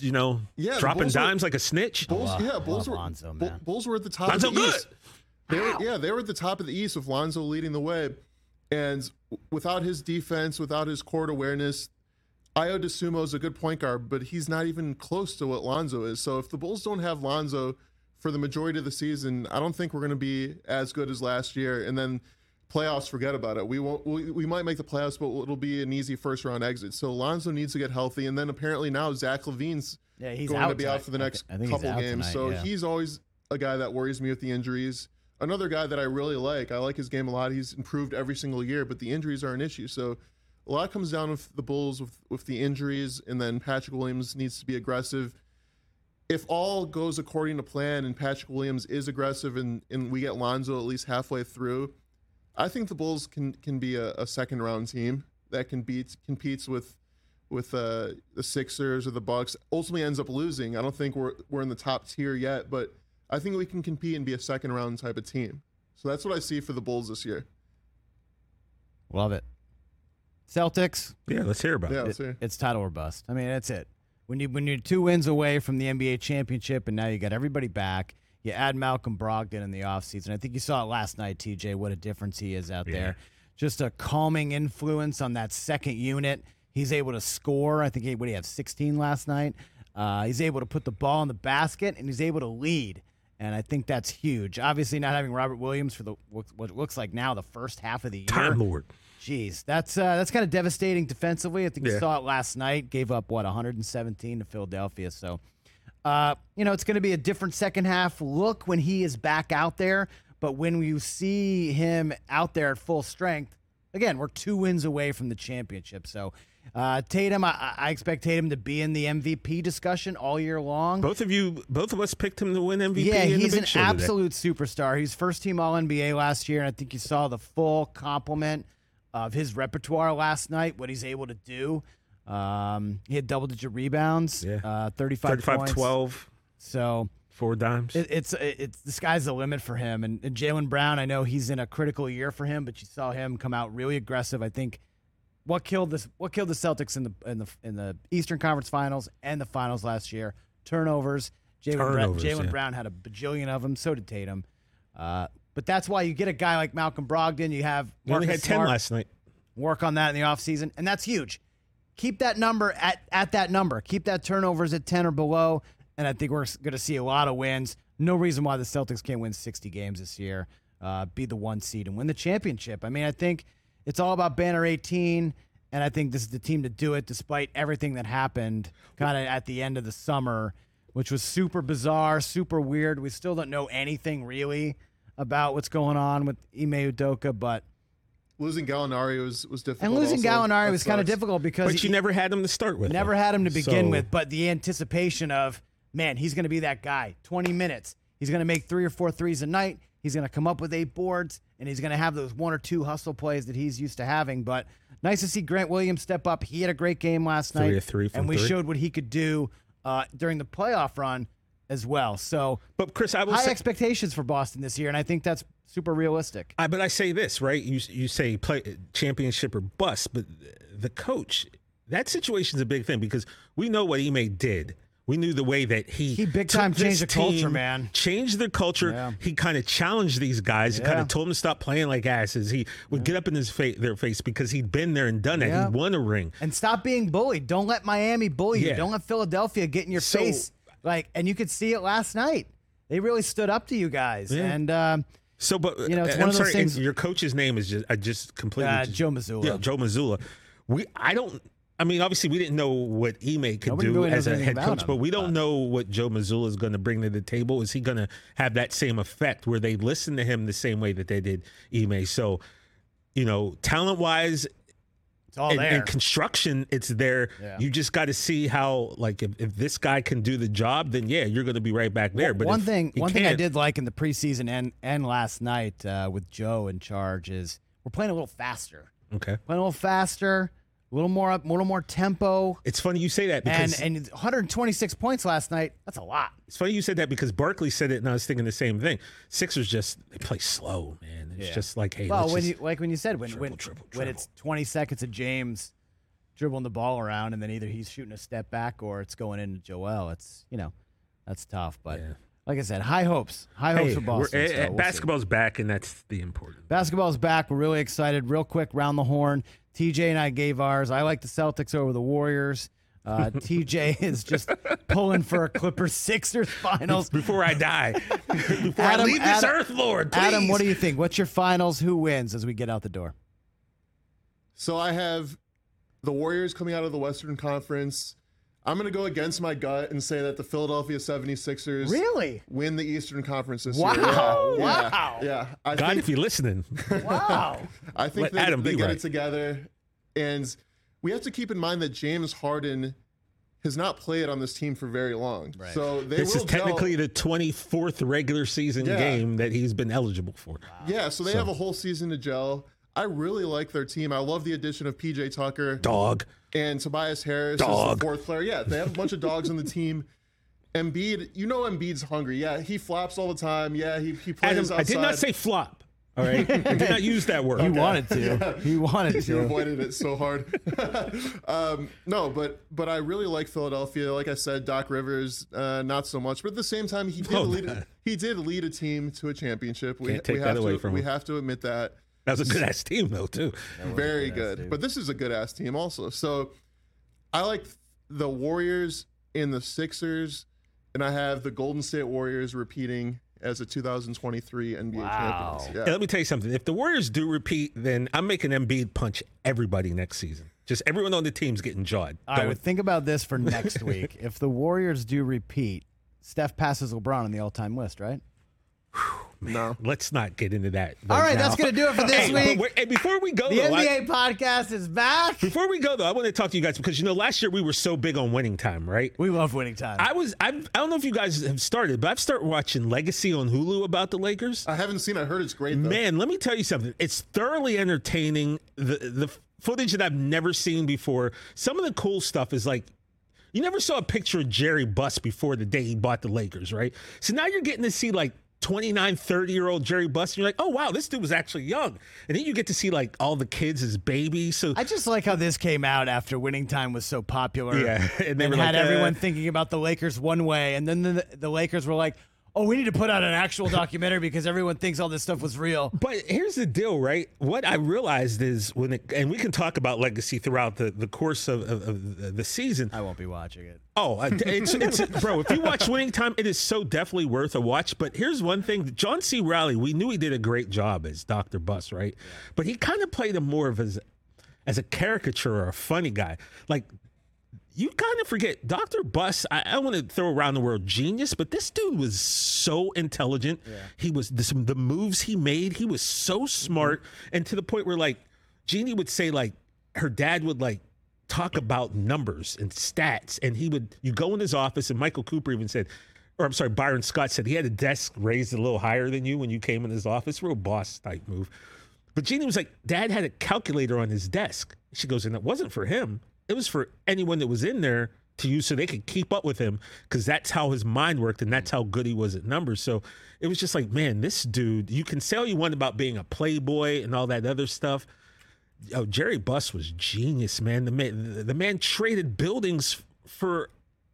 Yeah, the dropping Bulls dimes like a snitch. Bulls love were Lonzo, man. Bulls were at the top Lonzo of the good. East. They were at the top of the East with Lonzo leading the way, and without his defense, without his court awareness, Ayo Dosunmu is a good point guard, but he's not even close to what Lonzo is. So if the Bulls don't have Lonzo for the majority of the season, I don't think we're going to be as good as last year. And then playoffs, forget about it. We won't. We might make the playoffs, but it'll be an easy first round exit. So Lonzo needs to get healthy, and then apparently now Zach LaVine's he's going out to be tonight. out for the next I think he's couple out games. tonight, So yeah. he's always a guy that worries me with the injuries. Another guy that I really like. I like his game a lot. He's improved every single year, but the injuries are an issue. So a lot comes down with the Bulls with the injuries, and then Patrick Williams needs to be aggressive. If all goes according to plan and Patrick Williams is aggressive and we get Lonzo at least halfway through, I think the Bulls can be a second round team that competes with the Sixers or the Bucks. Ultimately ends up losing. I don't think we're in the top tier yet, but I think we can compete and be a second round type of team. So that's what I see for the Bulls this year. Love it. Celtics. Yeah, let's hear about Yeah, it. let's see. It's title or bust. I mean, that's it. When you're 2 wins away from the NBA championship, and now you got everybody back. You add Malcolm Brogdon in the offseason. I think you saw it last night, TJ, what a difference he is out there. Just a calming influence on that second unit. He's able to score. I think he had 16 last night. He's able to put the ball in the basket, and he's able to lead. And I think that's huge. Obviously, not having Robert Williams for what looks like now the first half of the year. Time Lord. Jeez, that's kind of devastating defensively. I think you Yeah. saw it last night. Gave up 117 to Philadelphia. So, it's going to be a different second half look when he is back out there. But when you see him out there at full strength, again, we're 2 wins away from the championship. So, Tatum, I expect Tatum to be in the MVP discussion all year long. Both of us picked him to win MVP. Yeah, in the he's Big an Show today. absolute superstar. He's first team All NBA last year, and I think you saw the full complement of his repertoire last night, what he's able to do. He had double-digit rebounds, 35 points. 12, So 4 dimes. it's the sky's the limit for him. And Jaylen Brown, I know he's in a critical year for him, but you saw him come out really aggressive. I think what killed the Celtics in the Eastern Conference Finals and the Finals last year, turnovers. Jaylen Brown had a bajillion of them. So did Tatum. But that's why you get a guy like Malcolm Brogdon. You have He only Marcus had 10 Smart. last night. Work on that in the offseason, and that's huge. Keep that number at that number. Keep that turnovers at 10 or below, and I think we're going to see a lot of wins. No reason why the Celtics can't win 60 games this year, be the 1 seed, and win the championship. I mean, I think it's all about Banner 18, and I think this is the team to do it despite everything that happened kind of at the end of the summer, which was super bizarre, super weird. We still don't know anything really about what's going on with Ime Udoka, but Losing Gallinari was difficult. and losing also. Gallinari That was kind of sucks. difficult because But you never had him to start with. never though. had him to begin So- with, but the anticipation of, man, he's going to be that guy. 20 minutes. He's going to make 3 or 4 threes a night. He's going to come up with 8 boards, and he's going to have those 1 or 2 hustle plays that he's used to having. But nice to see Grant Williams step up. He had a great game last 3 night, of 3 from and we 3. showed what he could do during the playoff run as well. So But Chris, I will high say, expectations for Boston this year, and I think that's super realistic. but I say this, right? You say play championship or bust, but the coach, that situation's a big thing because we know what Ime did. We knew the way that he big took time this changed the culture, team, man. Changed the culture. Yeah. He kind of challenged these guys. He kind Yeah. of told them to stop playing like asses. He would get up in their face because he'd been there and done that. Yeah. He won a ring. And stop being bullied. Don't let Miami bully you. Yeah. Don't let Philadelphia get in your So- face. And you could see it last night. They really stood up to you guys. Yeah. And So, but You know, it's I'm one of those sorry, things- and your coach's name is just I just completely Joe Mazzulla. Yeah, Joe Mazzulla. I mean, obviously, we didn't know what Ime could Nobody do really as knows a anything head about coach, him, but we don't but- know what Joe Mazzulla is going to bring to the table. Is he going to have that same effect where they listen to him the same way that they did Ime? So, talent wise, it's all and, there. and construction, it's there. Yeah. You just got to see how, like, if this guy can do the job, then yeah, you're going to be right back there. But one if thing he I can't- did like in the preseason and last night with Joe in charge is we're playing a little faster. Okay, Playing a little faster, a little more tempo. it's funny you say that because And 126 points last night, that's a lot. it's funny you said that because Barkley said it, and I was thinking the same thing. Sixers they play slow, man. It's Yeah. just like, hey, Well, let's when just, you said when triple. it's 20 seconds of James dribbling the ball around, and then either he's shooting a step back or it's going into Joel. It's, that's tough. But like I said, high hopes for Boston. So we'll basketball's back, and that's the important. Basketball's back. We're really excited. Real quick, round the horn. TJ and I gave ours. I like the Celtics over the Warriors. TJ is just pulling for a Clippers-Sixers finals. Before I die. Before I leave this earth, Lord, please. Adam, what do you think? What's your finals? Who wins as we get out the door? So I have the Warriors coming out of the Western Conference. I'm going to go against my gut and say that the Philadelphia 76ers really win the Eastern Conference this year. Wow. Yeah. I think, if you're listening. Wow. I think they get it together. And we have to keep in mind that James Harden has not played on this team for very long. Right. So this is technically the 24th regular season game that he's been eligible for. Wow. Yeah, so they have a whole season to gel. I really like their team. I love the addition of PJ Tucker. Dog. And Tobias Harris is the fourth player. Yeah, they have a bunch of dogs on the team. Embiid, Embiid's hungry. Yeah, he flops all the time. Yeah, he plays outside. I did not say flop. All right, I did not use that word. He wanted to. Yeah. He wanted to. You avoided it so hard. No, but I really like Philadelphia. Like I said, Doc Rivers, not so much. But at the same time, he did lead a team to a championship. Can't take that away from him. We have to admit that. That was a good ass team, though, too. Very good. But this is a good ass team also. So I like the Warriors and the Sixers, and I have the Golden State Warriors repeating as a 2023 NBA champions. Yeah. Hey, let me tell you something. If the Warriors do repeat, then I'm making Embiid punch everybody next season. Just everyone on the team's getting jawed. All right, think about this for next week. If the Warriors do repeat, Steph passes LeBron on the all-time list, right? No, let's not get into that. All right, that's going to do it for this week. And before we go, the NBA podcast is back. Before we go, though, I want to talk to you guys because last year we were so big on Winning Time, right? We love Winning Time. I don't know if you guys have started, but I've started watching Legacy on Hulu about the Lakers. I haven't seen. I heard it's great, though. Man, let me tell you something. It's thoroughly entertaining. The footage that I've never seen before. Some of the cool stuff is like, you never saw a picture of Jerry Buss before the day he bought the Lakers, right? So now you're getting to see like 29, 30-year-old Jerry Buss, and you're like, oh, wow, this dude was actually young. And then you get to see, like, all the kids as babies. So I just like how this came out after Winning Time was so popular. Yeah. And had everyone thinking about the Lakers one way. And then the Lakers were like, oh, we need to put out an actual documentary because everyone thinks all this stuff was real. But here's the deal, right? What I realized is and we can talk about Legacy throughout the course of the season. I won't be watching it. Oh, it's bro, if you watch Winning Time, it is so definitely worth a watch. But here's one thing. John C. Reilly, we knew he did a great job as Dr. Buss, right? Yeah. But he kind of played him more of as a caricature or a funny guy. Like, you kind of forget Dr. Buss. I want to throw around the word genius, but this dude was so intelligent. Yeah. He was the moves he made. He was so smart, and to the point where like Jeannie would say like her dad would like talk about numbers and stats, and you go in his office, and Michael Cooper even said, or I'm sorry, Byron Scott said he had a desk raised a little higher than you when you came in his office. Real boss type move. But Jeannie was like, Dad had a calculator on his desk. She goes, and it wasn't for him. It was for anyone that was in there to use so they could keep up with him because that's how his mind worked and that's how good he was at numbers. So it was just like, man, this dude, you can say all you want about being a playboy and all that other stuff. Oh, Jerry Buss was genius, man. The man traded buildings for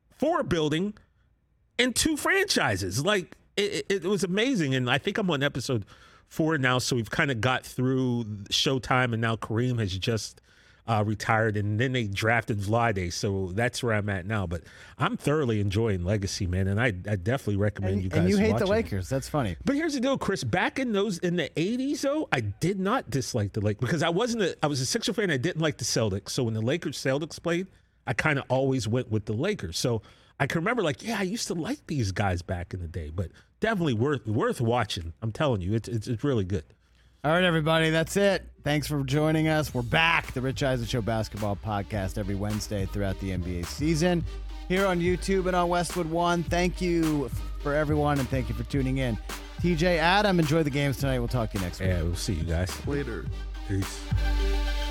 a building and 2 franchises. Like, it was amazing. And I think I'm on episode 4 now, so we've kind of got through Showtime, and now Kareem has just retired, and then they drafted Vlade, so that's where I'm at now. But I'm thoroughly enjoying Legacy, man, and I definitely recommend you guys. And you hate the it. Lakers? That's funny. But here's the deal, Chris. Back in the '80s, though, I did not dislike the Lakers because I was a Sixer fan. I didn't like the Celtics, so when the Lakers-Celtics played, I kind of always went with the Lakers. So I can remember, like, yeah, I used to like these guys back in the day, but definitely worth watching. I'm telling you, it's really good. All right, everybody, that's it. Thanks for joining us. We're back, the Rich Eisen Show basketball podcast every Wednesday throughout the NBA season here on YouTube and on Westwood One. Thank you for everyone, and thank you for tuning in. TJ, Adam, enjoy the games tonight. We'll talk to you next week. Yeah, we'll see you guys later. Peace.